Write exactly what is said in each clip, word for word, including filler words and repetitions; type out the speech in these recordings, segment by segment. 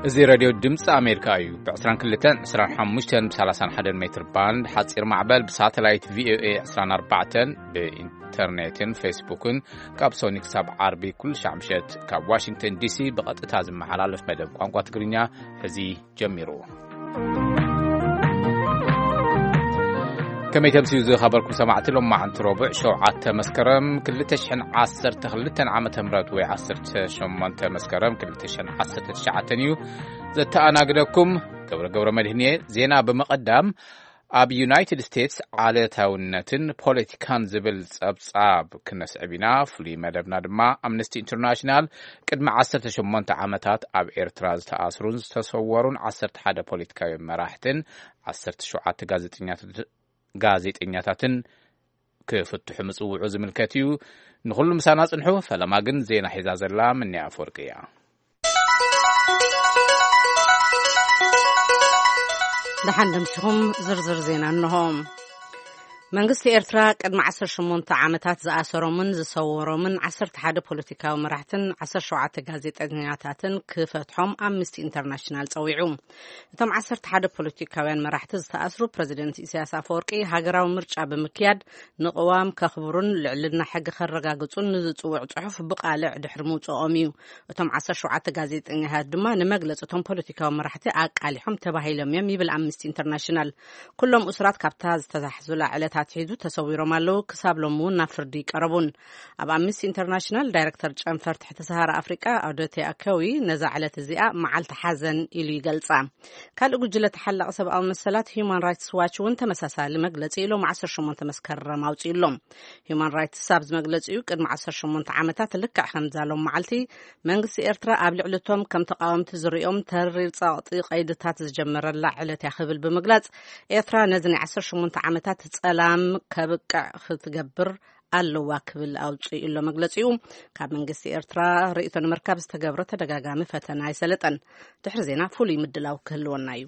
زي راديو دمس أمريكا يو بعشرين كلتين عشرين حمشتن بثلاثين حد متر باند حتصير معبل بساتلايت في او اي عشرين أربعتن بإنترنتن فيسبوكن كاب سونيك ساب عربي كل شعمشت كاب واشنطن دي سي بقت تازم محلال في مدب قنقوة تقرينيا هزي جميرو كما يتمسيو زي خبركم سمعت لهم مع انتروبع شوعات مسكرم كل تشحن عصر تخلتن عام تمرات وي عصر شمانت مسكرم كل تشحن عصر تشعتنيو زت انا قدكم قبر قبر مدهنيه زينا بمقدم اب يونايتد ستيتس على تاونتن بوليتيكان زبل صبصاب كنس ابينا فلي مدبنا دما امنستي انترناشنال قدم عشرة شمانت عامتات اب ايرترا تاسرون تصورون عشرة حدا بوليتيكاوي مراحتن عشرة شوعات غازيتنيات ጋዜጠኛታትን ከፍትሑ ምጽውዑ ዝምልከትዩ ንኹሉ ምሳና ጽንሑ ፈለማ ግን ዜና ሒዛ ዘላ ምን ያፈርቅያ دحندمشهم زرزر زينا انهم መንግስቲ ኤርትራ ቅድሚ عشرة وثمانية ዓመታት ዝኣሰሮ ምን ዝሰወሮ ምን عشرة ሓደ ፖለቲካዊ መራሕትን عشرة وسبعة ጋዜጠኛታትን ክፈትሖም ኣምነስቲ ኢንተርናሽናል ጸዊዑ እቶም عشرة ሓደ ፖለቲካውያን መራሕቲ ዝተኣስሩ ፕሬዝደንት ኢሳያስ አፈወርቂ ሃገራዊ ምርጫ ብምክያድ ንቅዋም ከኽብሩን ልዕልና ሕጊ ከረጋግጹን ንዝጽውዕ ጽሑፍ ብቃልዕ ድሕሪ ምውጽኦም እዩ እቶም عشرة وسبعة ጋዜጠኛታት ድማ ንመግለጽ እቶም ፖለቲካዊ መራሕቲ ኣቃሊሖም ተባሂሎም እዮም ይብል ኣምነስቲ ኢንተርናሽናል ኩሎም እስራት ካብታ ዝተዛሕዙላ ዕለታ تحيدو تصويرهم على كسابلهم نافردي قربون أب أمنستي إنترناشنال دايركتور جانفر تحت سهارة أفريقيا أودتي أكوي نزعلة الزئاء مع التحزن إلي جلسة قال أقول تحلق سبب أو مسألة هيومان رايتس واتش وانت مساسا لمجلس إلهم عشر شمونت مسكر موت إلهم هيومان رايتس سابز مجلس إيوك مع عشر شمونت عامتات لك حمزة لهم معلتي منجس إرترا قبل علتهم كم تقاوم تزريهم ترير صاطي قيدتات تجمر اللعلة يخبل بمجلس إرترا نزني عشر شمونت عامتات تسألام كبقع ختجبر ألو واكبل أو شيء إلا مجلسيو كاب منجس إرترا رئيسون مركب استجبرت دجاجة مفتنا يسلطن تحرزينا فولي مدلاو كلون نايو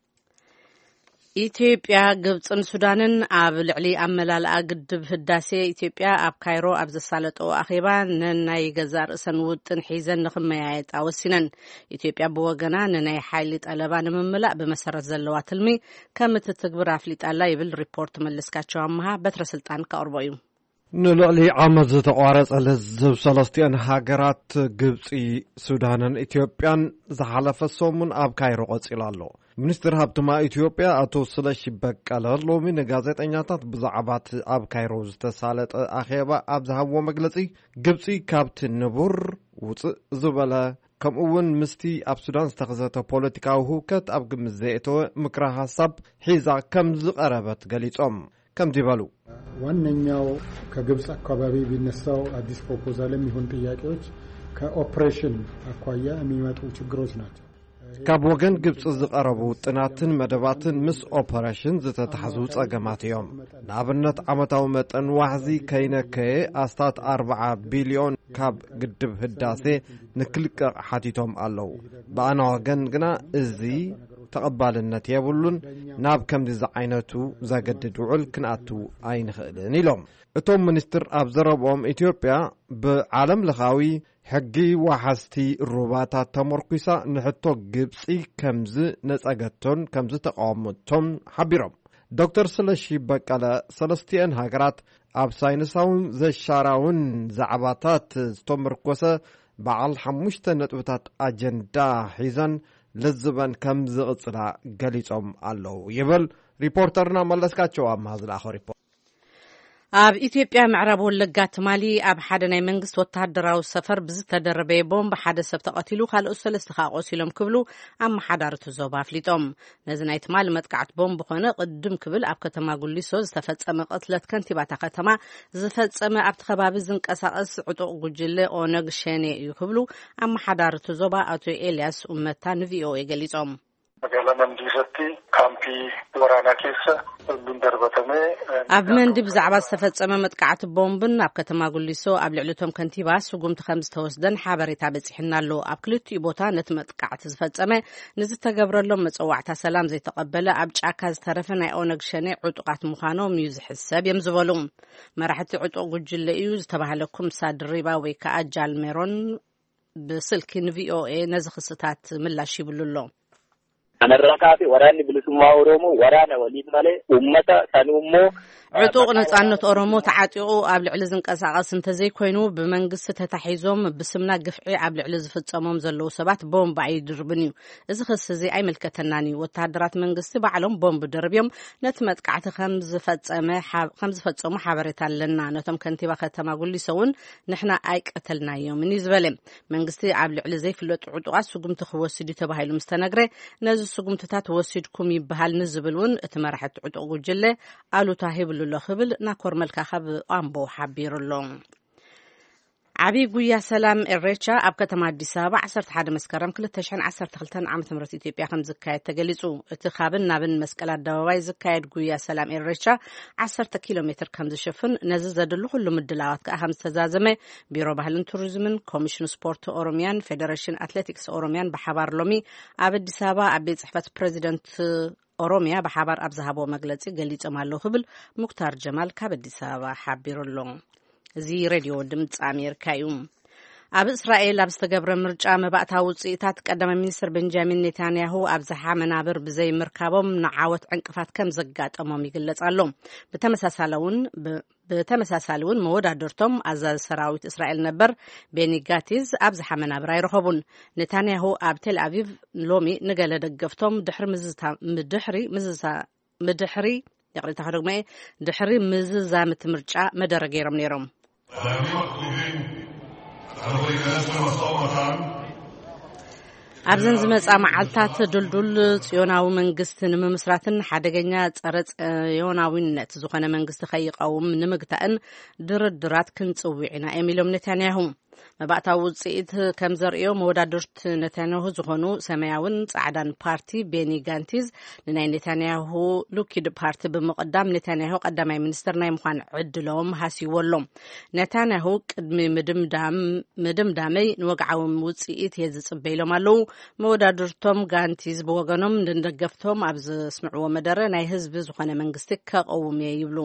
ኢትዮጵያ ግብጽን ሱዳንን ኣብ ልዕሊ ኣመላል ኣግድብ ህዳሴ ኢትዮጵያ ኣብ ካይሮ ኣብ ዘሳለጦ ኣኼባ ንናይ ገዛእ ርእሰን ውጥን ሒዘን ንኽመያየጥ ወሲነን ኢትዮጵያ ብወገና ንናይ ሓይሊ ጠለባ ንምምላእ ብመሰረት ዘለዋ ትልሚ ከም እትትግብር ኣፍሊጣላ ይብል ሪፖርት መለስካቸው ኣምሃ በትረ ስልጣን ከቅርቦ እዩ ንልዕሊ ዓመት ዝተቋረጸ ለዝብ ሰለስቲአን ሃገራት ግብጺ ሱዳንን ኢትዮጵያን ዝሓለፈ ሰሙን ኣብ ካይሮ ቀጺሉ ኣሎ ሚኒስትር ሃብትማ ኢትዮጵያ አቶ ስለሺ በቀለ ሎሚ ንጋዜጠኛታት ብዛዕባት ኣብ ካይሮ ዝተሳለጠ ኣኼባ ኣብ ዝሃብዎ መግለጺ ግብጺ ካብቲ ንቡር ውፅእ ዝበለ ከምኡውን ምስቲ ኣብ ሱዳን ዝተኸሰተ ፖለቲካዊ ህውከት ኣብ ግምት ዘእተወ ምክረ ሃሳብ ሒዛ ከም ዝቐረበት ገሊጾም ከም ዲበሉ ዋነኛው ከግብጽ አካባቢ ቢነሳው አዲስ ፕሮፖዛልም ይሁን ጥያቄዎች ከኦፕሬሽን አኳያ የሚመጡ ችግሮች ናቸው ካብ ወገን ግብጽ ዝቀረቡ ጥናትን መደባትን ምስ ኦፕሬሽን ዝተታሕዙ ጸገማት እዮም ንኣብነት ዓመታዊ መጠን ዋሕዚ ከይነከየ ኣስታት أربعة ቢልዮን ካብ ግድብ ህዳሴ ንክልቀቕ ሓቲቶም ኣለዉ ብኣና ወገን ግና እዚ ተቐባልነት የብሉን ናብ ከምዚ ዝዓይነቱ ዘገድድ ውዕል ክንኣቱ ኣይንኽእልን ኢሎም እቶም ሚኒስትር ኣብ ዘረብኦም ኢትዮጵያ ብዓለም ለኻዊ ሕጊ ወሓስቲ ሩባታት ተመርኩሳ ንሕቶ ግብጺ ከምዝ ነጸገቶን ከምዝ ተቃወመቶም ሓቢሮም ዶክተር ስለሺ በቀለ ሰለስቲአን ሃገራት ኣብ ሳይንሳውን ዘሻራውን ዛዕባታት ዝተመርኮሰ በዓል ሓሙሽተ ነጥብታት ኣጀንዳ ሒዘን ለዝበን ከም ዝቕጽላ ገሊጾም ኣለዉ ይብል ሪፖርተርና መለስካቸው ኣማዝላኸ ሪፖርት ኣብ ኢትዮጵያ ምዕራብ ወለጋ ትማሊ ኣብ ሓደ ናይ መንግስት ወታደራዊ ሰፈር ብዝተደረበ ቦምብ ሓደ ሰብ ተቐቲሉ ካልኦት ሰለስተ ቆሲሎም ክብሉ ኣመሓዳርቱ ዞባ ኣፍሊጦም ነዚ ናይ ትማሊ መጥቃዕቲ ቦምብ ኮነ ቅድም ክብል ኣብ ከተማ ጉሊሶ ዝተፈጸመ ቅትለት ከንቲባታ ከተማ ዝፈጸመ ኣብቲ ከባቢ ዝንቀሳቐስ ዕጡቕ ጉጅለ ኦነግ ሸኔ እዩ ክብሉ ኣመሓዳርቱ ዞባ ኣቶ ኤልያስ ኡመታ ንቪኦኤ ገሊጾም magaalaa Mandiisatti kaampii waraanaa keessa bombiin darbatame ኣብ መንዲ ብዛዕባ ዝተፈጸመ መጥቃዕቲ ቦምብን ኣብ ከተማ ጉሊሶ ኣብ ልዕሊቶም ከንቲባ ስጉምቲ ከም ዝተወስደን ሓበሬታ በፂሕና ኣሎ ኣብ ክልቲኡ ቦታ ነቲ መጥቃዕቲ ዝፈጸመ ንዝተገብረሎም መጽዋዕታ ሰላም ዘይተቐበለ ኣብ ጫካ ዝተረፈ ናይ ኦነግ ሸኔ ዕጡቃት ምዃኖም እዩ ዝሕሰብ እዮም ዝበሉ መራሕቲ ዕጡቕ ጉጅለ እዩ ዝተባሃለኩም ሳድሪባ ወይ ከዓ ጃልሜሮን ብስልኪ ንቪኦኤ ነዚ ክስታት ምላሽ ይብሉሎ أنا الركابي وراني بلسمة أورومو ورانا وليد مالي أمتا سنومو عطوق نصانت أورومو تعاطيقو قبل علزن قساقس انت زي كوينو بمنقصة تحيزوم بسمنا قفعي قبل علز فتساموم زلو سبات بوم بعيد دربنيو إذا خص زي أي ملكتناني والتعدرات منقصة بعلم بوم بدربيوم نتمت قعت خمس فتسامة خمس فتسامة حبرتان لنا نتم كنتي بختما قول لي سون نحنا أيك قتلنا يوم بالنسبة لهم منقصة قبل علزي في الوقت عطوقات سقم تخوصي دي تبهاي المستنقرة نز سقمتታት ወሲድኩም ይبሃል ንዝብልውን እተመራሕት ዕጡቅ ጉጅለ አሉ ታሂብሉ ለኽብል ናኮር መልካኸብ አምቦ ሓቢሩሎ ዓቢ ጉያ ሰላም ኤሬቻ ኣብ ከተማ አዲስ አበባ ዓሰርተ ሓደ መስከረም ክልተ ሺህ ዓሰርተ ክልተ ዓመተ ምህረት ኢትዮጵያ ከም ዝካየድ ተገሊጹ እቲ ካብን ናብን መስቀል አደባባይ ዝካየድ ጉያ ሰላም ኤሬቻ ዓሰርተ ኪሎ ሜትር ከም ዝሽፍን ነዚ ዘድሉ ሁሉ ምድላዋት ከም ዝተዛዘመ ቢሮ ባህልን ቱሪዝምን ኮሚሽን ስፖርት ኦሮሚያን ፌደሬሽን አትሌቲክስ ኦሮሚያን በሓባር ሎሚ ኣብ አዲስ አበባ ኣብ ቤት ጽሕፈት ፕሬዚደንት ኦሮሚያ በሓባር ኣብ ዝሃቦ መግለጺ ገሊጾም ኣለዉ ክብል ሙክታር ጀማል ካብ አዲስ አበባ ሓቢሩሎ زي راديو دمت أمريكا يوم أب إسرائيل أب استجبر مرجع مبعثها وصيتات قدم المنستر بنجامين نتنياهو أب زحام منابر بزي مركبهم نعاوت عنقفات كم زجات أمامي قلت علوم بتمساسلون بتمساسلون مودا درتم أزال سراويت إسرائيل نبر بيني جاتيز أب زحام منابر يرخبون نتنياهو أب تل أبيب لومي نقل دقفتهم دحر مزتا مدحري مزتا مدحري يقول تحرق معي دحري مززا متمرجع مدرج يرم نيرم أبزن زمس أم علتات دلدل يوناو منقست نمسراتن حدقنيا ترت يوناوين نت زخنا منقست خيق أو نمقتأن درد درات كنت وعنا أميلهم نتانيهم مبعثها وصيت كم زريو مودادرت نتانياهو زخونو سماياون صعدان بارتي بيني جانتيز لناي نتانياهو لوكيد بارتي بمقدام نتانياهو قدامي منستر ناي مخان عدلهم هاسيولهم نتانياهو قدمي مدمدام مدمدامي نوقعو وصيت يزصبيلهم አለው መወዳድርቶም ጋንቲዝ በወገኖም እንደደገፍቶም አብዝ ስምዑ መደረ ናይ ህዝብ ዝኾነ መንግስት ከቀውም ይብሉ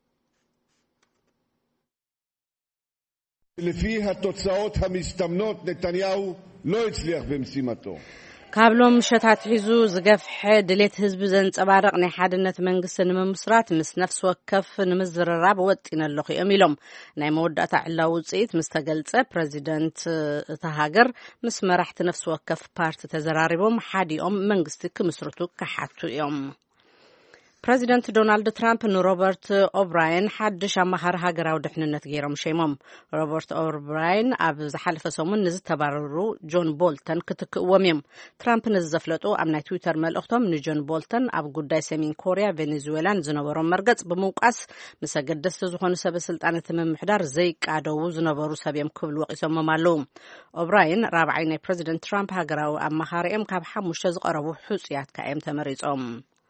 לפי התוצאות המסתמנות נתניהו לא הצליח במשימתו ካብሎም ሸታት ሒዙ ዝገፍሐ ድሌት ህዝብ ዘንጸባረቕ ናይ ሓድነት መንግስቲ ንምስራት ምስ ነፍስ ወከፍ ንምዝርራብ ወጢነለኹ እዮም ኢሎም ናይ መወዳእታ ዕላው ውጽኢት ምስ ተገልጸ ፕሬዚደንት እታ ሃገር ምስ መራሕቲ ነፍስ ወከፍ ፓርቲ ተዘራሪቦም ሓዲኦም መንግስቲ ክምስርቱ ከሓቱ እዮም ፕሬዚደንት ዶናልድ ትራምፕ ንሮበርት ኦብራየን ሓድሽ ኣማኻሪ ሃገራዊ ድሕንነት ገይሮም ሸይሞም ሮበርት ኦብራየን ኣብ ዝሓለፈ ሰሙን ንዝተባረሩ ጆን ቦልተን ክትክእዎም እዮም ትራምፕ ንዘፍለጡ ኣብ ናይ ትዊተር መልእኽቶም ንጆን ቦልተን ኣብ ጉዳይ ሰሜን ኮርያ ቬኔዙዌላን ዝነበሮም መርገጽ ብምውቃስ ምስ ኣገደስቲ ዝኾኑ ሰበስልጣናት ምምሕዳር ዘይቃደው ዝነበሩ ሰብ እዮም ክብል ወቂሶም ኣለዉ ኦብራየን ራብዓይ ናይ ፕሬዚደንት ትራምፕ ሃገራዊ ኣማኻሪኦም ካብ ሓሙሽተ ዝቐረቡ ሕፁያት ካዮም ተመሪጾም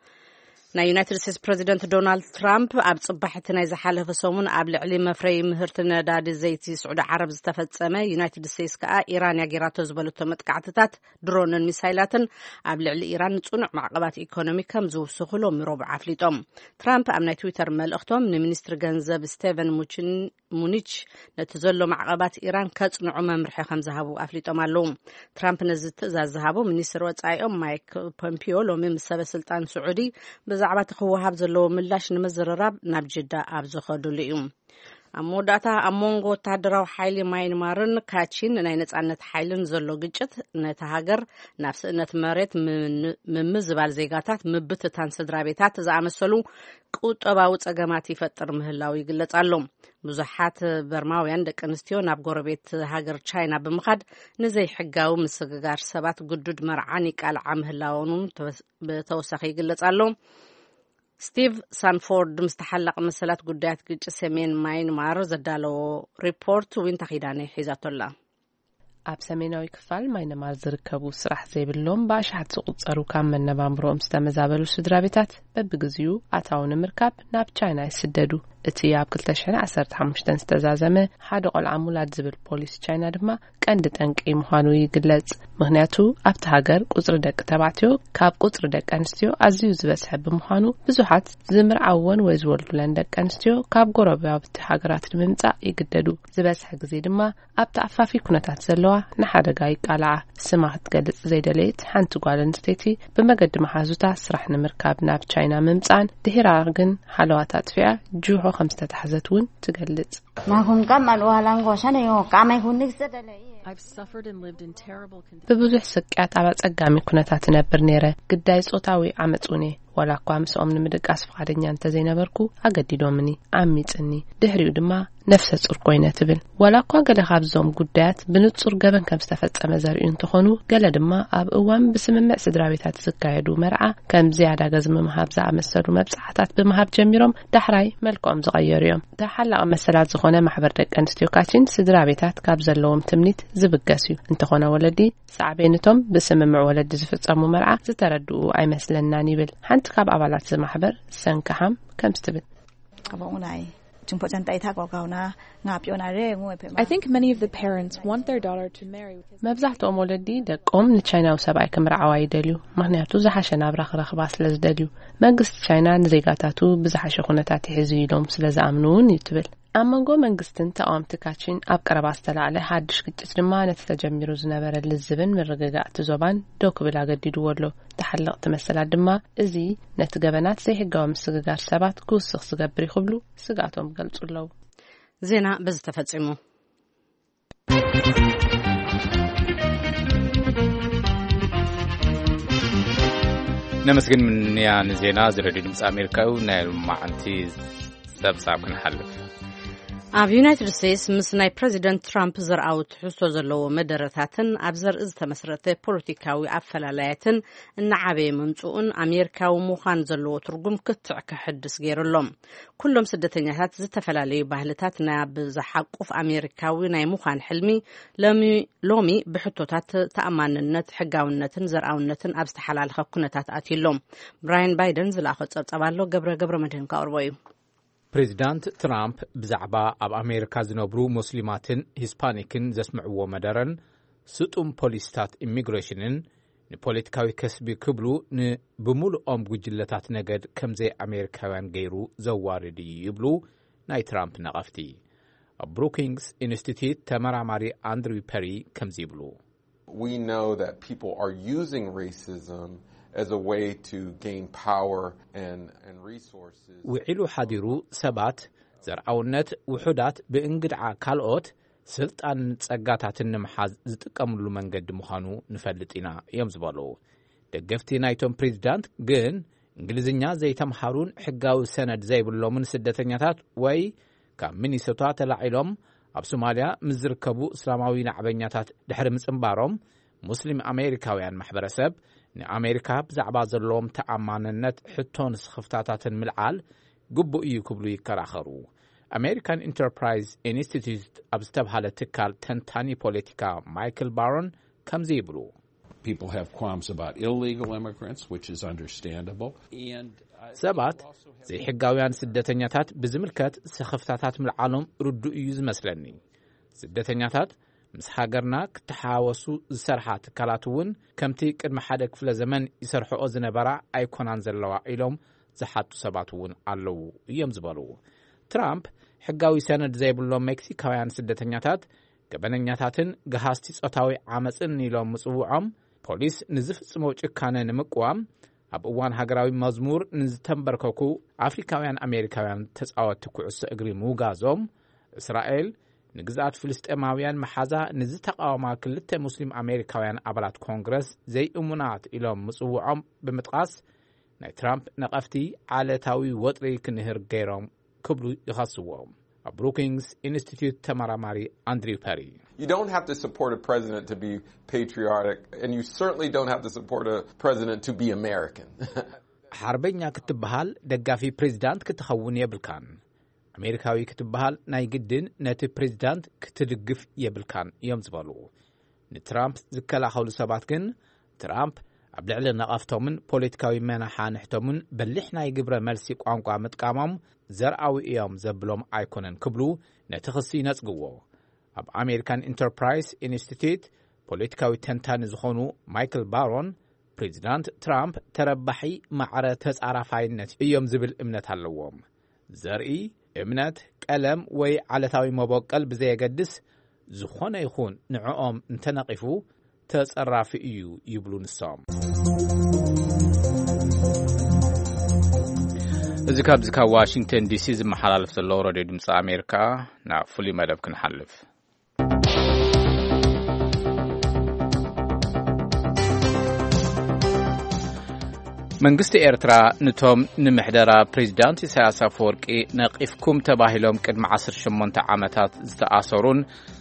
ናይ ዩናይትድ ስቴትስ ፕሬዚደንት ዶናልድ ትራምፕ ኣብ ጽባሕቲ ናይ ዝሓለፈ ሰሙን ኣብ ልዕሊ መፍረይ ምህርቲ ነዳዲ ዘይቲ ስዑድ ዓረብ ዝተፈጸመ ዩናይትድ ስቴትስ ከዓ ኢራን ያጌራቶ ዝበለቶ መጥቃዕትታት ድሮንን ሚሳይላትን ኣብ ልዕሊ ኢራን ጽኑዕ ማዕቀባት ኢኮኖሚ ከም ዝውስኹሎም ሮብ ኣፍሊጦም ትራምፕ ኣብ ናይ ትዊተር መልእኽቶም ንሚኒስትር ገንዘብ ስቴቨን ሙኒች ነቲ ዘሎ ማዕቀባት ኢራን ከጽንዑ መምርሒ ከም ዝሃቡ ኣፍሊጦም ኣለዉ ትራምፕ ነዚ ትእዛዝ ዝሃቡ ሚኒስትር ወጻኢኦም ማይክ ፖምፒዮ ሎሚ ምስ ሰበስልጣን ስዑዲ ብዛዕባ ተኸዋሃብ ዘለዎ ምላሽ ንምዝርራብ ናብ ጅዳ ኣብ ዝኸዱሉ እዩ ኣብ መወዳእታ ኣብ ሞንጎ ወታደራዊ ሓይሊ ማይንማርን ካቺን ናይ ነጻነት ሓይልን ዘሎ ግጭት ነቲ ሃገር ናብ ስእነት መሬት ምምዝባል ዜጋታት ምብትታን ስድራ ቤታት ዝኣመሰሉ ቁጠባዊ ጸገማት ይፈጥር ምህላው ይግለጽ ኣሎ ብዙሓት በርማውያን ደቂ ኣንስትዮ ናብ ጎረቤት ሃገር ቻይና ብምኻድ ንዘይ ሕጋዊ ምስግጋር ሰባት ግዱድ መርዓን ይቃልዓ ምህላውን ብተወሳኺ ይግለጽ ኣሎ ስቲቭ ሳንፎርድ ምስተሓለቕ መሰላት ጉዳያት ግጭት ሰሜን ማይንማር ዘዳለዎ ሪፖርት ዊንታ ኺዳነ ሒዛቶላ ኣብ ሰሜናዊ ክፋል ማይንማር ዝርከቡ ስራሕ ዘይብሎም ባሻት ዝቁጸሩ ካብ መነባብሮኦም ዝተመዛበሉ ስድራ ቤታት በብግዚኡ ኣታውን ምርካብ ናብ ቻይና ይስደዱ እቲ ኣብ ክልተ ሽሕን ዓሰርተ ሓሙሽተ ዝተዛዘመ ሓደ ቆልዓ ሙላድ ዝብል ፖሊስ ቻይና ድማ ቀንዲ ጠንቂ ምዃኑ ይግለጽ። ምክንያቱ ኣብቲ ሃገር ቁጽሪ ደቂ ተባዕትዮ ካብ ቁጽሪ ደቂ ኣንስትዮ ኣዝዩ ዝበዝሐ ብምዃኑ ብዙሓት ዝምርዓወን ወይ ዝወልዱለን ደቂ ኣንስትዮ ካብ ጎረቤት ሃገራት ንምምጻእ ይግደዱ። ዝበዝሐ ግዜ ድማ ኣብቲ ኣፋፊ ኩነታት ዘለዋ ንሓደጋ ይቃልዓ። ስማ ክትገልጽ ዘይደለየት ሓንቲ ጓል ኣንስተይቲ ብመገዲ መሓዙታ ስራሕ ንምርካብ ናብ ቻይና ምምጻን ድሕራ ግን ሓለዋታ ጥፍያ ጁሖ ከም ዝተታሕዘት እውን ትገልጽ። ማኩም ከም ኣልዋላን ጎሻነዮ ካመይ ኩንክ ዘደለይ I've suffered and lived in terrible conditions. በብዙሕ ስቃያት ኣብ ጸጋሚ ኩነታት ነበር ነረ ግዳይ ጾታዊ ዓመጹኔ ወላ እኳ ምስኦም ንምድቃስ ፈቃደኛ እንተዘይነበርኩ ኣገዲዶምኒ ዓሚጽኒ ድሕሪኡ ድማ ነፍሰ ጹር ኮይነ ትብል ወላ እኳ ገለ ካብዞም ጉዳያት ብንጹር ገበን ከም ዝተፈጸመ ዘርእዩ እንትኾኑ ገለ ድማ ኣብ እዋን ብስምምዕ ስድራቤታት ዝካየዱ መርዓ ከም ዝያዳ ገዝም መሃብ ዝኣመሰሉ መብጻሕታት ብምሃብ ጀሚሮም ዳሕራይ መልክዖም ዝቐየሩ እዮም። ተሓላቕ መሰላት ዝኾነ ማሕበር ደቂ ኣንስትዮ ካቺን ስድራቤታት ካብ ዘለዎም ትምኒት ዝብገስ እዩ እንተኾነ ወለዲ ሳዕቤነቶም ብስምምዕ ወለዲ ዝፍጸሙ መርዓ ዝተረድኡ ኣይመስለናን ይብል ሓንቲ ካብ ኣባላት ዝማሕበር ሰንከሃም ከም ስትብል አባውናይ I think many of the parents want their daughter to marry because መብዛሕትኦም ወለዲ ደቆም ንቻይናዊ ሰብኣይ ክምርዓዋ ይደልዩ ምክንያቱ ዝሓሸ ናብራ ክረኽባ ስለዝደልዩ መንግስቲ ቻይና ንዜጋታቱ ብዝሓሸ ኩነታት ይሕዙ ኢሎም ስለዝኣምኑ እውን ይትብል። ኣብ መንጎ መንግስትን ተቃወምቲ ካቺን ኣብ ቀረባ ዝተላዕለ ሓድሽ ግጭት ድማ ነቲ ተጀሚሩ ዝነበረ ልዝብን ምርግጋእቲ ዞባን ደው ክብል ኣገዲድዎ ኣሎ። ተሓለቕቲ መሰላት ድማ እዚ ነቲ ገበናት ዘይሕጋዊ ምስግጋር ሰባት ክውስኽ ዝገብር ይኽብሉ ስጋቶም ገልጹ ኣለዉ። ዜና በዚ ተፈጺሙ። ነመስግን ምንያ ንዜና ዝረድዩ ድምፂ ኣሜሪካዊ ናይ ማዓንቲ ሰብሳብ ክንሓልፍ ኣብ ዩናይትድ ስቴትስ ምስ ናይ ፕሬዚደንት ትራምፕ ዘርአው ትሕዝቶ ዘለዎ መደረታትን ኣብ ዘርኢ ዝተመስረተ ፖለቲካዊ ኣፈላላያትን እናዓበየ መምጽኡን ኣሜሪካዊ ምዃን ዘለዎ ትርጉም ክትዕ ክሕድስ ገይሩሎም። ኩሎም ስደተኛታት ዝተፈላለዩ ባህልታት ናይ ብዝሓቁፍ ኣሜሪካዊ ናይ ምዃን ሕልሚ ሎሚ ብሕቶታት ተኣማንነት ሕጋውነትን ዘርአውነትን ኣብ ዝተሓላለኸ ኩነታት ኣትሎም። ብራያን ባይደን ዝለኣኸ ጸብጸብ ኣሎ ገብረ ገብረ መድህን ካቅርቦ እዩ። ፕሬዚዳንት ትራምፕ ብዛዕባ ኣብ ኣሜሪካ ዝነብሩ ሙስሊማትን ሂስፓኒክን ዘስምዕዎ መደረን ስጡም ፖሊስታት ኢሚግሬሽንን ንፖለቲካዊ ከስቢ ክብሉ ንብሙሉኦም ጉጅለታት ነገድ ከምዘይ ኣሜሪካውያን ገይሩ ዘዋርድ ይብሉ ናይ ትራምፕ ነቐፍቲ። ኣብ ብሩኪንግስ ኢንስቲትዩት ተመራማሪ አንድሩ ፐሪ ከምዚ ይብሉ We know that people are using racism as a way to gain power and and resources. ውዒሉ ሓዲሩ ሰባት ዘርአውነት ውሑዳት ብእንግድዓ ካልኦት ስልጣን ጸጋታትን ንምሓዝ ዝጥቀምሉ መንገዲ ምዃኑ ንፈልጥ ኢና እዮም ዝበሉ። ደገፍቲ ናይቶም ፕሬዚዳንት ግን እንግሊዝኛ ዘይተምሃሩን ሕጋዊ ሰነድ ዘይብሎምን ስደተኛታት ወይ ካብ ሚኒሶታ ተላዒሎም ኣብ ሶማልያ ምዝርከቡ እስላማዊ ናዕበኛታት ድሕሪ ምጽምባሮም ሙስሊም ኣሜሪካውያን ማሕበረሰብ ንኣሜሪካ ብዛዕባ ዘለዎም ተኣማንነት ሕቶን ስኽፍታታትን ምልዓል ግቡእ እዩ ክብሉ ይከራኸሩ። ኣሜሪካን ኢንተርፕራይዝ ኢንስቲትዩት ኣብ ዝተብሃለ ትካል ተንታኒ ፖለቲካ ማይክል ባሮን ከምዚ ይብሉ People have qualms about illegal immigrants, which is understandable. And ሰባት ዘይሕጋውያን ስደተኛታት ብዝምልከት ስኽፍታታት ምልዓሎም ርዱእ እዩ ዝመስለኒ። ስደተኛታት ምስ ሃገርና ክትሓወሱ ዝሰርሓ ትካላት እውን ከምቲ ቅድሚ ሓደ ክፍለ ዘመን ይሰርሕኦ ዝነበራ ኣይኮናን ዘለዋ ኢሎም ዝሓቱ ሰባት እውን ኣለዉ እዮም ዝበሉ። ትራምፕ ሕጋዊ ሰነድ ዘይብሎም ሜክሲካውያን ስደተኛታት ገበነኛታትን ገሃስቲ ጾታዊ ዓመፅን ኢሎም ምጽውዖም ፖሊስ ንዝፍጽሞ ጭካነ ንምቅዋም ኣብ እዋን ሃገራዊ መዝሙር ንዝተንበርከኩ ኣፍሪካውያን ኣሜሪካውያን ተጻወትቲ ኩዕሶ እግሪ ምውጋዞም እስራኤል ንግዛት ፍልስጤማውያን መሓዛ ንዝተቃወማ ክልተ ሙስሊም ኣሜሪካውያን ኣባላት ኮንግረስ ዘይእሙናት ኢሎም ምጽውዖም ብምጥቃስ ናይ ትራምፕ ነቐፍቲ ዓለታዊ ወጥሪ ክንህር ገይሮም ክብሉ ይኸስዎም። A Brookings Institute ተመራማሪ አንድሩ ፐሪ You don't have to support a president to be patriotic, and you certainly don't have to support a president to be American. ሓርበኛ ክትበሃል ደጋፊ ፕሬዚዳንት ክትኸውን የብልካን። ኣሜሪካዊ ክትበሃል ናይ ግድን ነቲ ፕሬዚዳንት ክትድግፍ የብልካን እዮም ዝበሉ። ንትራምፕ ዝከላኸሉ ሰባት ግን ትራምፕ ኣብ ልዕሊ ነቐፍቶምን ፖለቲካዊ መናሓንሕቶምን በሊሕ ናይ ግብረ መልሲ ቋንቋ ምጥቃሞም ዘርኣዊ እዮም ዘብሎም ኣይኮነን ክብሉ ነቲ ክሲ ነጽግዎ። ኣብ ኣሜሪካን ኢንተርፕራይዝ ኢንስቲትዩት ፖለቲካዊ ተንታኒ ዝኾኑ ማይክል ባሮን ፕሬዚዳንት ትራምፕ ተረባሒ ማዕረ ተጻራፋይነት እዮም ዝብል እምነት ኣለዎም። ዘርኢ እምነት ቀለም ወይ ዓለታዊ መበቀል ብዘየገድስ ዝኾነ ይኹን ንዕኦም እንተነቂፉ ተጸራፊ እዩ ይብሉ ንሶም። እዚ ካብዚ ካብ ዋሽንግተን ዲሲ ዝመሓላለፍ ዘሎ ሬድዮ ድምፂ ኣሜሪካ ናብ ፍሉይ መደብ ክንሓልፍ። መንግስቲ ኤርትራ ነቶም ንምሕደራ ፕሬዚዳንት ኢሳያስ አፈወርቂ ነቂፍኩም ተባሂሎም ቅድሚ ዓሰርተ ሸሞንተ ዓመታት ዝተኣሰሩን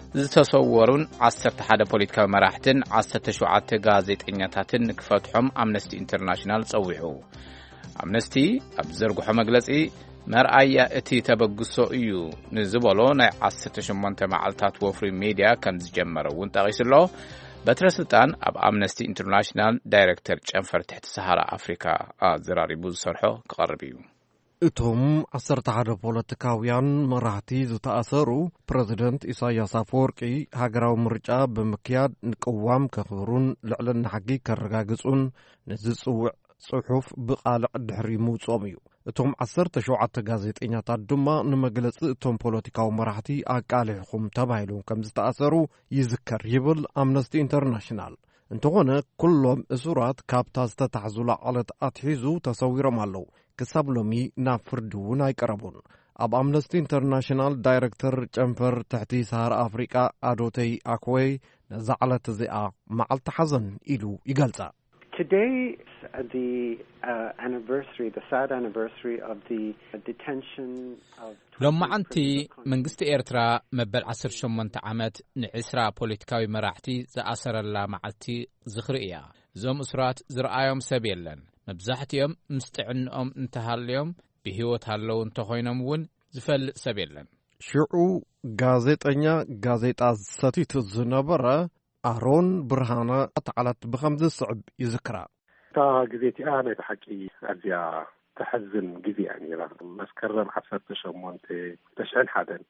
ዝተሰወሩን ዓሰርተ ሓደ ፖለቲካዊ መራሕትን ዓሰርተ ሸውዓተ ጋዜጠኛታትን ክፈትሖም ኣምነስቲ ኢንተርናሽናል ጸዊዑ። ኣምነስቲ ኣብ ዘርግሖ መግለጺ መርኣያ እቲ ተበግሶ እዩ ንዝበሎ ናይ ዓሰርተ ሸሞንተ መዓልታት ወፍሪ ሚድያ ከም ዝጀመረ እውን ጠቒሱሎ። በትረ ስልጣን ኣብ ኣምነስቲ ኢንተርናሽናል ዳይሬክተር ጨንፈር ትሕቲ ሰሃራ ኣፍሪካ ኣዘራሪቡ ዝሰርሖ ክቐርብ እዩ። እቶም ዓሰርተ ሓደ ፖለቲካውያን መራሕቲ ዝተኣሰሩ ፕረዚደንት ኢሳያስ አፈወርቂ ሃገራዊ ምርጫ ብምክያድ ንቅዋም ከኽብሩን ልዕልና ሓጊ ከረጋግጹን ንዝጽውዕ ጽሑፍ ብቓልዕ ድሕሪ ምውጾም እዩ። እቶም ዓሰርተ ሸውዓተ ጋዜጠኛታት ድማ ንመግለጺ እቶም ፖለቲካዊ መራሕቲ ኣቃሊሕኩም ተባሂሎም ከም ዝተኣሰሩ ይዝከር ይብል ኣምነስቲ ኢንተርናሽናል። እንተኾነ ኩሎም እሱራት ካብታ ዝተታሕዙላ ዓለት ኣትሒዙ ተሰዊሮም ኣለዉ። ክሳብ ሎሚ ናብ ፍርዲ እውን ኣይቀረቡን። ኣብ ኣምነስቲ ኢንተርናሽናል ዳይሬክተር ጨንፈር ትሕቲ ሰሃራ ኣፍሪቃ ኣዶተይ ኣክወይ ነዛ ዓለት እዚኣ መዓልቲ ሓዘን ኢሉ ይገልጻ። Today, the uh, anniversary, the sad anniversary of the detention of... ሎማዓንቲ መንግስቲ ኤርትራ መበል ዓሰርተ ሸሞንተ ዓመት ንዕስራ ፖለቲካዊ መራሕቲ ዝኣሰረላ መዓልቲ ዝኽሪ እያ። እዞም እሱራት ዝረኣዮም ሰብ የለን። መብዛሕትኦም ምስ ጥዕንኦም እንተሃልዮም ብሂወት ኣለዉ እንተኾይኖም እውን ዝፈልጥ ሰብ የለን። ሽዑ ጋዜጠኛ ጋዜጣ ሰቲት ዝነበረ ኣሮን ብርሃነ ኣተዓላት ብኸምዚ ስዕብ ይዝክራ። እታ ግዜቲኣ ናይ ሓቂ ኣዝያ ተሐዝን ጊዜ ነይራ። መስከረም ዓሰርተ ሸሞንተ ተሽሕን ሓደን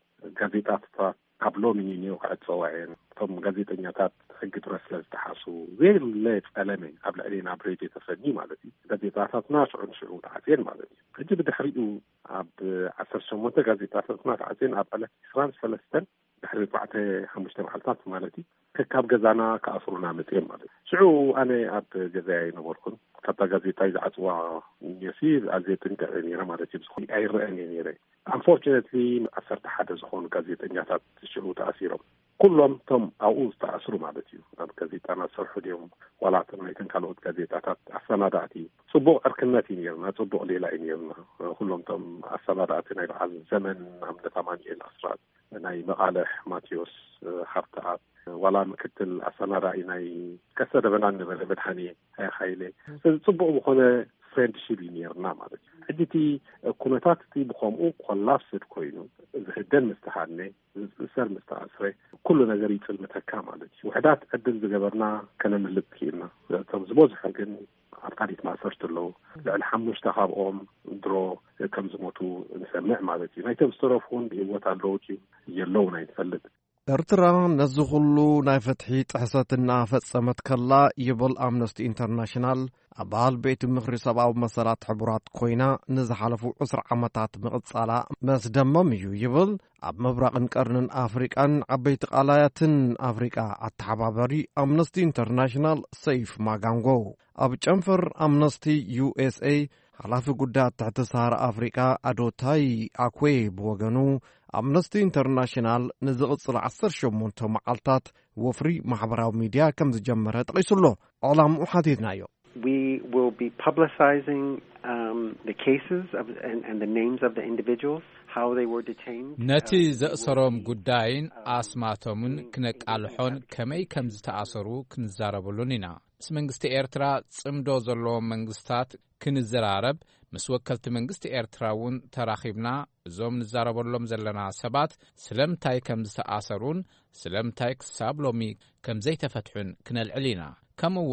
ጋዜጣታት ኣብ ሎሚ ኒው ክዕፅዋዕን እቶም ጋዜጠኛታት ሕጊ ጥረት ስለ ዝተሓሱ ዘየለ ፀለመ ኣብ ልዕሊና ኣብ ሬድዮ ተፈኒ ማለት እዩ። ጋዜጣታትና ሽዑን ሽዑ ተዓፅየን ማለት እዩ። ሕጂ ብድሕሪኡ ኣብ ዓሰርተ ሸሞንተ ጋዜጣታትና ተዓፅየን ኣብ ዕለት ዒስራን ሰለስተን ድሕሪ ኣርባዕተ ሓሙሽተ መዓልታት ማለት እዩ ከካብ ገዛና ከኣስሩና መፅኦም ማለት እዩ። ሽዑ ኣነ ኣብ ገዛይ ነበርኩን ካብታ ጋዜጣ ዝዓፅዋ ነሲ ኣዝየ ጥንቀቐ ነይረ ማለት እዩ። ዝኾነ ኣይረአን ነይረ። አንፎርቹኔትሊ ዓሰርተ ሓደ ዝኾኑ ጋዜጠኛታት ሽዑ ተኣሲሮም ኩሎም ቶም ኣብኡ ዝተኣስሩ ማለት እዩ። ኣብ ጋዜጣና ዝሰርሑ ድዮም ዋላቶም ናይተን ካልኦት ጋዜጣታት ኣሰናዳእቲ ጽቡቕ ዕርክነት እዩ ነርና፣ ጽቡቕ ሌላ እዩ ነርና። ኩሎም ቶም ኣሰናዳእቲ ናይ በዓል ዘመን ኣምነት ኣማኒኤል ኣስራት፣ ናይ መቃልሕ ማቴዎስ ሃብተኣብ፣ ዋላ ምክትል ኣሰናዳኢ ናይ ከሰ ደበና ንበለ መድሓኒ ሃይለ ጽቡቕ ዝኾነ ፍሬንድሺፕ እዩ ነርና ማለት እዩ። ሕጂቲ ኩነታት እቲ ብኸምኡ ኮላፕስድ ኮይኑ ዝህደን ምስተሃድነ ዝእሰር ምስተኣስረ ኩሉ ነገር ይፅልምተካ ማለት እዩ። ውሕዳት ዕድል ዝገበርና ከነምልጥ ክኢልና እቶም ዝበዝሑ ግን ኣብ ካሊእ ማእሰርቲ ኣለዉ። ልዕሊ ሓሙሽተ ካብኦም ድሮ ከም ዝሞቱ ንሰምዕ ማለት እዩ። ናይቶም ዝተረፉ እውን ብሂወት ኣለዉ ድዩ የለውን ኣይንፈልጥ። ኤርትራ ነዚ ኩሉ ናይ ፍትሒ ጥሕሰት እናፈጸመት ከላ ይብል ኣምነስቲ ኢንተርናሽናል ኣባል ቤት ምክሪ ሰብኣዊ መሰላት ሕቡራት ኮይና ንዝሓለፉ ዕስራ ዓመታት ምቕጻላ መስደመም እዩ ይብል። ኣብ ምብራቕን ቀርንን ኣፍሪቃን ዓበይቲ ቃላያትን ኣፍሪቃ ኣተሓባበሪ ኣምነስቲ ኢንተርናሽናል ሰይፍ ማጋንጎ ኣብ ጨንፈር ኣምነስቲ ዩኤስኤ ሓላፊ ጉዳያት ትሕቲ ሰሃራ ኣፍሪቃ ኣዶታይ ኣክዌ ብወገኑ ኣምነስቲ ኢንተርናሽናል ንዝቕጽል ዓሰርተ ሸሞንተ መዓልታት ወፍሪ ማሕበራዊ ሚድያ ከም ዝጀመረ ጠቒሱሎ። ዕላምኡ ሓቲትናዮ We will be publicizing um, the cases of, and, and the names of the individuals, how they were detained. ነቲ ዘእሰሮም ጉዳይን ኣስማቶምን ክነቃልሖን ከመይ ከም ዝተኣሰሩ ክንዛረበሉን ኢና። ምስ መንግስቲ ኤርትራ ጽምዶ ዘለዎም መንግስታት ክንዘራረብ ምስ ወከልቲ መንግስቲ ኤርትራ እውን ተራኺብና እዞም ንዛረበሎም ዘለና ሰባት ስለምንታይ ከም ዝተኣሰሩን ስለምንታይ ክሳብ ሎሚ ከም ዘይተፈትሑን ክነልዕል ኢና። ከምኡውን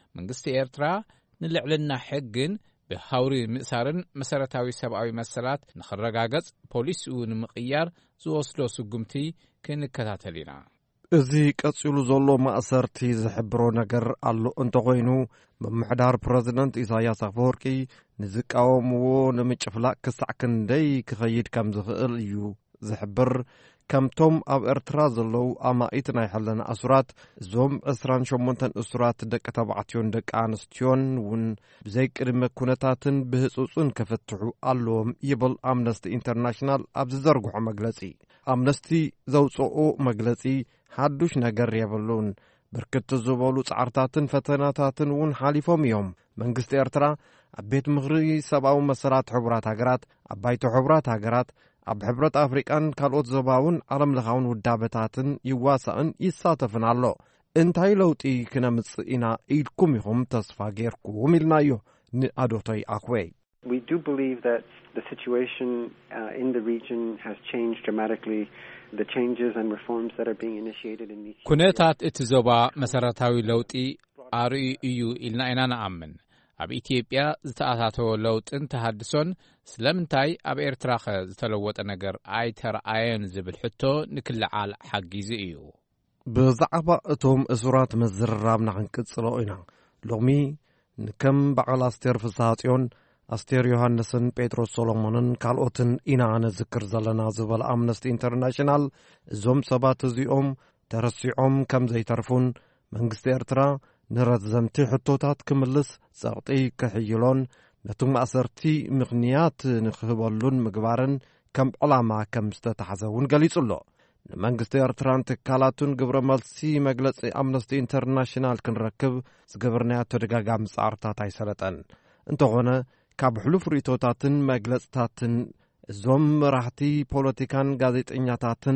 መንግስቲ ኤርትራ ንልዕልና ሕግን ብሃውሪ ምእሳርን መሰረታዊ ሰብአዊ መሰላት ንኽረጋገጽ ፖሊሲኡ ንምቕያር ዝወስዶ ስጉምቲ ክንከታተል ኢና። እዚ ቀጺሉ ዘሎ ማእሰርቲ ዝሕብሮ ነገር ኣሎ እንተኾይኑ ምምሕዳር ፕረዚደንት ኢሳያስ አፈወርቂ ንዝቃወምዎ ንምጭፍላቅ ክሳዕ ክንደይ ክኸይድ ከም ዝኽእል እዩ ዝሕብር። ከምቶም ኣብ ኤርትራ ዘለዉ ኣማኢት ናይ ሕለና ኣሱራት እዞም ዕስራን ሸሞንተ እሱራት ደቂ ተባዕትዮን ደቂ ኣንስትዮን እውን ብዘይ ቅድመ ኩነታትን ብህፁፅን ከፈትሑ ኣለዎም ይብል ኣምነስቲ ኢንተርናሽናል ኣብ ዝዘርግሖ መግለጺ። ኣምነስቲ ዘውፅኦ መግለጺ ሓዱሽ ነገር የብሉን። ብርክት ዝበሉ ጻዕርታትን ፈተናታትን እውን ሓሊፎም እዮም። መንግስቲ ኤርትራ ኣብ ቤት ምኽሪ ሰብኣዊ መሰላት ሕቡራት ሃገራት፣ ኣብ ባይቶ ሕቡራት ሃገራት፣ ኣብ ሕብረት ኣፍሪቃን ካልኦት ዞባውን ዓለም ለኻውን ውዳበታትን ይዋሳእን ይሳተፍን ኣሎ። እንታይ ለውጢ ክነምጽእ ኢና ኢልኩም ኢኹም ተስፋ ጌርኩም ኢልናዮ ንኣዶቶይ ኣኽወይ። We do believe that the situation uh, in the region has changed dramatically. The changes and reforms that are being initiated in these ኩነታት እቲ ዞባ መሰረታዊ ለውጢ ኣርኢ እዩ ኢልና ኢና ንኣምን። ኣብ ኢትዮጵያ ዝተኣታተወ ለውጥን ተሃድሶን ስለምንታይ ኣብ ኤርትራ ኸ ዝተለወጠ ነገር ኣይተረኣየን ዝብል ሕቶ ንክልዓል ሓጊዙ እዩ። ብዛዕባ እቶም እሱራት መዝርራብና ክንቅጽሎ ኢና። ሎሚ ንከም በዓል ኣስቴር ፍስሓጽዮን፣ ኣስቴር ዮሃንስን፣ ጴጥሮስ ሶሎሞንን ካልኦትን ኢና ነዝክር ዘለና ዝበል ኣምነስቲ ኢንተርናሽናል እዞም ሰባት እዚኦም ተረሲዖም ከም ዘይተርፉን መንግስቲ ኤርትራ ንረዘምቲ ሕቶታት ክምልስ ጸቕጢ ክሕይሎን ነቲ ማእሰርቲ ምኽንያት ንኽህበሉን ምግባርን ከም ዕላማ ከም ዝተታሕዘ እውን ገሊጹሎ። ንመንግስቲ ኤርትራን ትካላቱን ግብረ መልሲ መግለጺ ኣምነስቲ ኢንተርናሽናል ክንረክብ ዝገበርናዮ ተደጋጋሚ ጻዕርታት ኣይሰለጠን። እንተኾነ ካብ ሕሉፍ ርእቶታትን መግለጽታትን እዞም መራሕቲ ፖለቲካን ጋዜጠኛታትን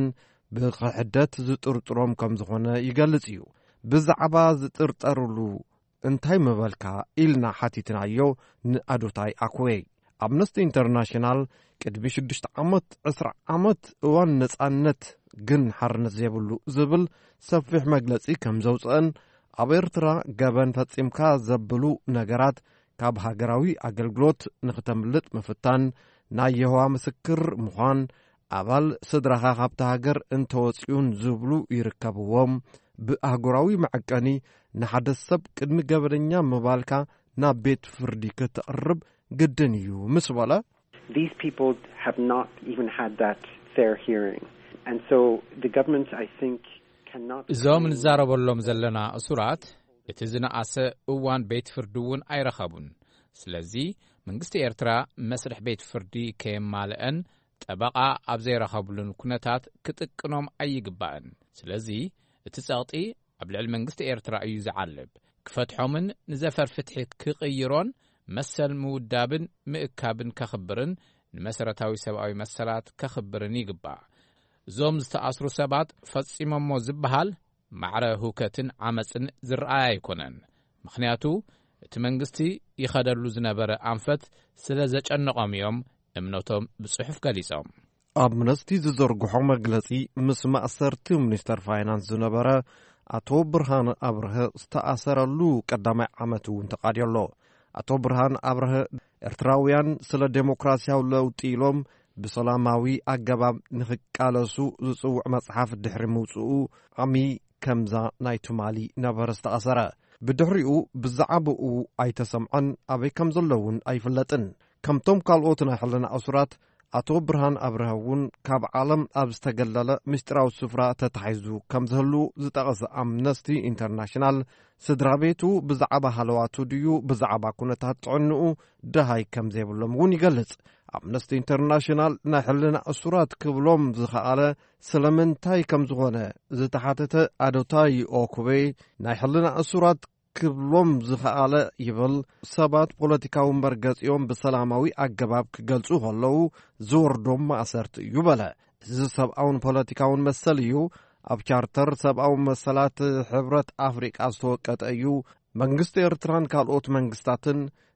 ብኽሕደት ዝጥርጥሮም ከም ዝኾነ ይገልጽ እዩ። ብዛዕባ ዝጥርጠርሉ እንታይ መበልካ ኢልና ሓቲትናዮ ንኣዶታይ ኣኽወይ። ኣምነስቲ ኢንተርናሽናል ቅድሚ ሽዱሽተ ዓመት ዕስራ ዓመት እዋን ነጻነት ግን ሓርነት ዘይብሉ ዝብል ሰፊሕ መግለጺ ከም ዘውፅአን ኣብ ኤርትራ ገበን ፈጺምካ ዘብሉ ነገራት ካብ ሃገራዊ ኣገልግሎት ንኽተምልጥ ምፍታን፣ ናይ የህዋ ምስክር ምዃን፣ ኣባል ስድራኻ ካብቲ ሃገር እንተወፂኡን ዝብሉ ይርከብዎም። ብኣህጉራዊ መዐቀኒ ንሓደ ሰብ ቅድሚ ገበነኛ ምባልካ ናብ ቤት ፍርዲ ክትቕርብ ግድን እዩ ምስ በለ These people have not even had that fair hearing. And so the government, I think, cannot... እዞም ንዛረበሎም ዘለና እሱራት እቲ ዝነኣሰ እዋን ቤት ፍርዲ እውን ኣይረኸቡን። ስለዚ መንግስቲ ኤርትራ መስርሕ ቤት ፍርዲ ከየማልአን ጠበቓ ኣብ ዘይረኸብሉን ኩነታት ክጥቅኖም ኣይግባእን። ስለዚ እቲ ጸቕጢ ኣብ ልዕሊ መንግስቲ ኤርትራ እዩ ዝዓልብ። ክፈትሖምን ንዘፈር ፍትሒ ክቕይሮን መሰል ምውዳብን ምእካብን ከኽብርን ንመሰረታዊ ሰብኣዊ መሰላት ከኽብርን ይግባእ። እዞም ዝተኣስሩ ሰባት ፈጺሞሞ ዝበሃል ማዕረ ህውከትን ዓመፅን ዝረኣይ ኣይኮነን። ምኽንያቱ እቲ መንግስቲ ይኸደሉ ዝነበረ ኣንፈት ስለ ዘጨነቖም እዮም እምነቶም ብጽሑፍ ገሊጾም። ኣምነስቲ ዝዘርግሖ መግለጺ ምስ ማእሰርቲ ሚኒስተር ፋይናንስ ዝነበረ ኣቶ ብርሃን ኣብርሀ ዝተኣሰረሉ ቀዳማይ ዓመት እውን ተቓድየሎ። ኣቶ ብርሃን ኣብርሀ ኤርትራውያን ስለ ዴሞክራሲያዊ ለውጢ ኢሎም ብሰላማዊ ኣገባብ ንኽቃለሱ ዝጽውዕ መጽሓፍ ድሕሪ ምውፅኡ ዓሚ ከምዛ ናይ ትማሊ ነበረ ዝተኣሰረ። ብድሕሪኡ ብዛዕባኡ ኣይተሰምዐን፣ ኣበይ ከም ዘለውን ኣይፍለጥን። ከምቶም ካልኦት ናይ ሕልና እሱራት ኣቶ ብርሃን ኣብርሀ እውን ካብ ዓለም ኣብ ዝተገለለ ምስጢራዊ ስፍራ ተታሒዙ ከም ዝህሉ ዝጠቐሰ ኣምነስቲ ኢንተርናሽናል ስድራ ቤቱ ብዛዕባ ሃለዋቱ ድዩ ብዛዕባ ኩነታት ጥዕንኡ ደሃይ ከም ዘይብሎም እውን ይገልጽ። ኣምነስቲ ኢንተርናሽናል ናይ ሕልና እሱራት ክብሎም ዝኸኣለ ስለምንታይ ከም ዝኾነ ዝተሓተተ ኣዶታይ ኦኩበይ ናይ ሕልና እሱራት ክብሎም ዝኸኣለ ይብል ሰባት ፖለቲካዊ መርገጺኦም ብሰላማዊ ኣገባብ ክገልጹ ከለዉ ዝወርዶም ማእሰርቲ እዩ በለ። እዚ ሰብኣውን ፖለቲካውን መሰል እዩ። ኣብ ቻርተር ሰብኣዊ መሰላት ሕብረት ኣፍሪቃ ዝተወቀጠ እዩ። መንግስቲ ኤርትራን ካልኦት መንግስታትን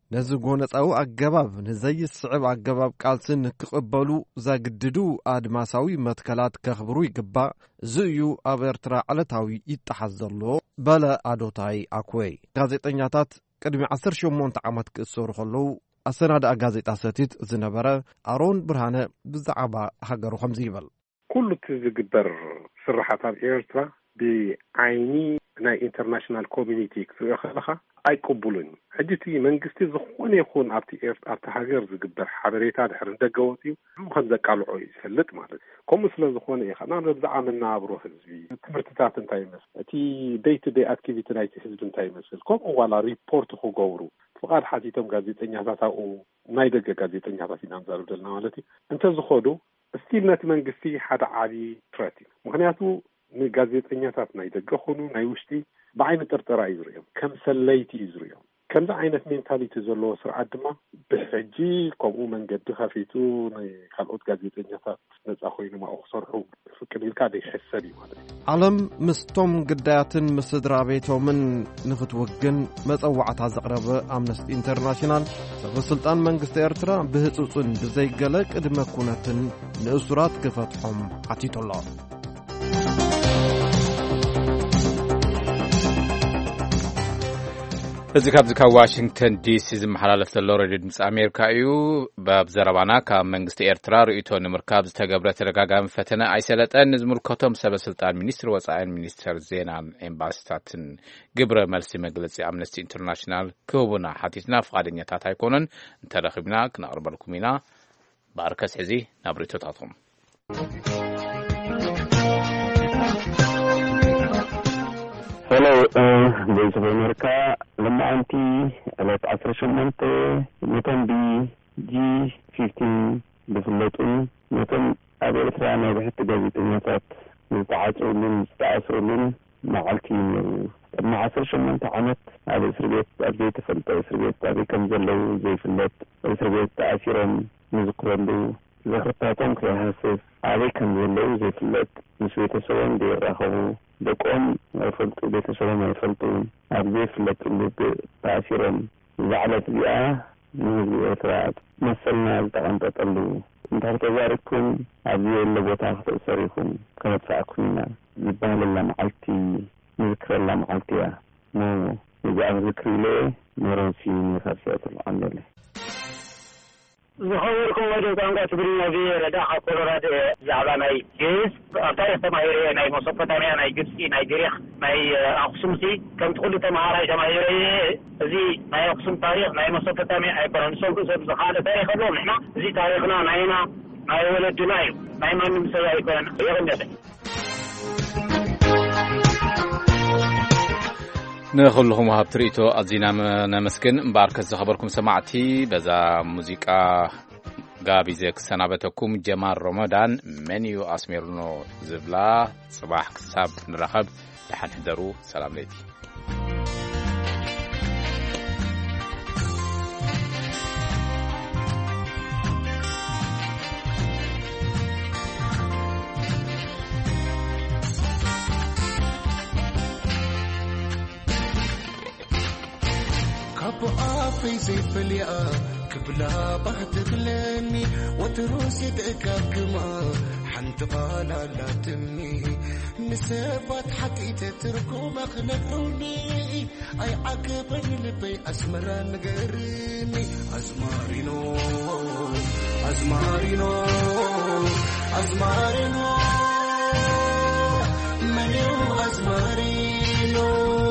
ነዚ ጎነፃዊ ኣገባብ ንዘይስዕብ ኣገባብ ቃልስን ክቕበሉ ዘግድዱ ኣድማሳዊ መትከላት ከኽብሩ ይግባእ እዚ እዩ ኣብ ኤርትራ ዕለታዊ ይጠሓስ ዘሎ በለ ኣዶታይ ኣኩዌ ጋዜጠኛታት ቅድሚ ዓሰርተ ሸሞንተ ዓመት ክእሰሩ ከለዉ ኣሰናድኣ ጋዜጣ ሰቲት ዝነበረ ኣሮን ብርሃነ ብዛዕባ ሃገሩ ከምዚ ይበል ኩሉ ዝግበር ስራሓታት ኤርትራ ብዓይኒ ናይ ኢንተርናሽናል ኮሚኒቲ ክትሪኦ ከለኻ ኣይቅቡሉን ሕጂቲ መንግስቲ ዝኾነ ይኹን ኣብቲ ኤርትራ ኣብቲ ሃገር ዝግበር ሓበሬታ ድሕሪ እንደገወት እዩ ከም ዘቃልዖ ይፈልጥ ማለት ከምኡ ስለ ዝኾነ ኢኻ ናብ ብዛዕባ መናብሮ ህዝቢ ትምህርትታት እንታይ ይመስል እቲ ዴይ ቱ ዴይ ኣክቲቪቲ ናይቲ ህዝቢ እንታይ ይመስል ከምኡ ዋላ ሪፖርት ክገብሩ ፍቃድ ሓቲቶም ጋዜጠኛታት ኣብኡ ናይ ደገ ጋዜጠኛታት ኢና ንዛረብ ዘለና ማለት እዩ እንተዝኸዱ እስቲል ነቲ መንግስቲ ሓደ ዓብዪ ትረት እዩ ምክንያቱ ንጋዜጠኛታት ናይ ደገ ኾኑ ናይ ውሽጢ ብዓይኒ ጥርጥራ እዩ ዝርኦም ከም ሰለይቲ እዩ ዝርኦም ከምዚ ዓይነት ሜንታሊቲ ዘለዎ ስርዓት ድማ ብሕጂ ከምኡ መንገዲ ከፊቱ ናይ ካልኦት ጋዜጠኛታት ነፃ ኮይኑ ማኡ ክሰርሑ ፍቅድ ኢልካ ደይሕሰብ እዩ ማለት እዩ ዓለም ምስቶም ግዳያትን ምስ ስድራ ቤቶምን ንኽትውግን መፀዋዕታ ዘቕረበ ኣምነስቲ ኢንተርናሽናል ሰበስልጣን መንግስቲ ኤርትራ ብህፁፅን ብዘይገለ ቅድመ ኩነትን ንእሱራት ክፈትሖም ሓቲቱሎ እዚ ካብዚ ካብ ዋሽንግተን ዲሲ ዝመሓላለፍ ዘሎ ሬድዮ ድምፂ ኣሜሪካ እዩ በብዘረባና ካብ መንግስቲ ኤርትራ ርእይቶ ንምርካብ ዝተገብረ ተደጋጋሚ ፈተነ ኣይሰለጠን ንዝምልከቶም ሰበስልጣን ሚኒስትሪ ወፃኢን ሚኒስተር ዜናን ኤምባሲታትን ግብረ መልሲ መግለፂ ኣምነስቲ ኢንተርናሽናል ክህቡና ሓቲትና ፍቃደኛታት ኣይኮነን እንተረኺብና ክነቕርበልኩም ኢና ባርከስ ሕዚ ናብ ርእይቶታቶም Hello, uh, Voice of America. Lama anti alat asar shumante metan di G fifteen befulutun metan abetra na behat gazetnya sat mutaasulun mutaasulun ma'alti ma asar shumante amat ada sirget abdi tafalta sirget abi kam zallu zay fulat sirget asiran muzqrandu zakhtatum khasas abi kam zallu zay fulat مسويته سوين دي راهو بقوم فلت بيت سوين فلتو أبدي فلت اللي تأثيرا زعلت بيئة من الإثرات مثلنا التقن تطلو انتهر تجاركم أبدي اللي بوتاخت أسريكم كانت فأكونا يبال الله معلتي نذكر الله معلتي مو يجعل ذكري ليه مرنسي نخرسات العنه ليه زهوركم وجه كانوا تبرين في رداء قرارات زعلاني جيس أطايف تماهيري ناي مصفتاني ناي جبسي ناي جريخ ناي أقسمسي كم تقول تماهيري تماهيري زي ناي أقسم تاريخ ناي مصفتاني أي برانسون كسب زخالة تاريخ اللهم إحنا زي تاريخنا ناينا ناي ولد ناي ناي ما نمسي أيكون يغنى نخلهم هاب تريتو أزينا نمسكن مبارك زخبركم سمعتي بذا موسيقى غابي زيك سنابتكم جمال رمضان منيو أسميرنو زبلا صباح كساب نرخب لحن حدرو سلام ليتي في زيف اليا كبلا بهتغلني وتروسي تكاكما حنت قالا لا تمي نسبات حقيت تركو مخلفوني اي عقبني لبي اسمرا نغرني ازمارينو ازمارينو ازمارينو منيو ازمارينو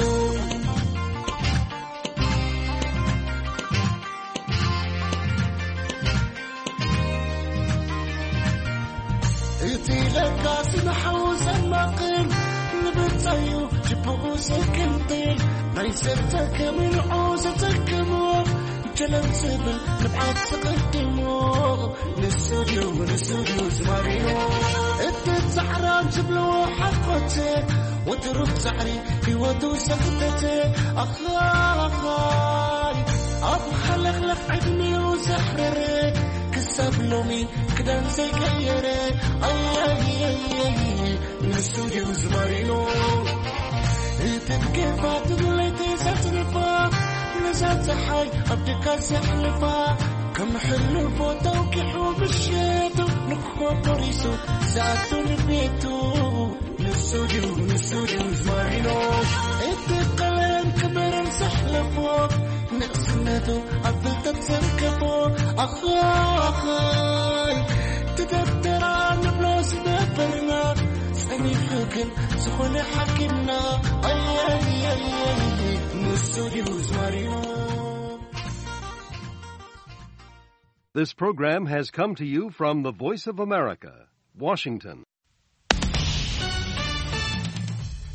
لكاسن حوز المقيم نبتايو جبو سكنتي نايسرتك من عوزتك مو جلم سبل نبعد تقدمو نسوديو نسوديو زماريو انت زحران جبلو حقوتك وتروح زحري في ودو سكتتي اخاي اخاي ابو خلق لك عدني وزحرري كسبلومي كدان زي كيري اي اي اي نسوديو زمارينو تبقى فاتن ليتي ساتنفا نسات صحي أبدك سحلفا كم حلو فوتو كحو بالشيتو نخو بريسو ساعتو لبيتو نسوجو نسوجو زمارينو اتقلن كبر سحلفو نقسمتو أفضل تتسركبو أخو أخوي تدبتران بلوس ببرنا سأني فكر سخوني حكينا أي أي أي أي نسوجو زمارينو. This program has come to you from the Voice of America, Washington.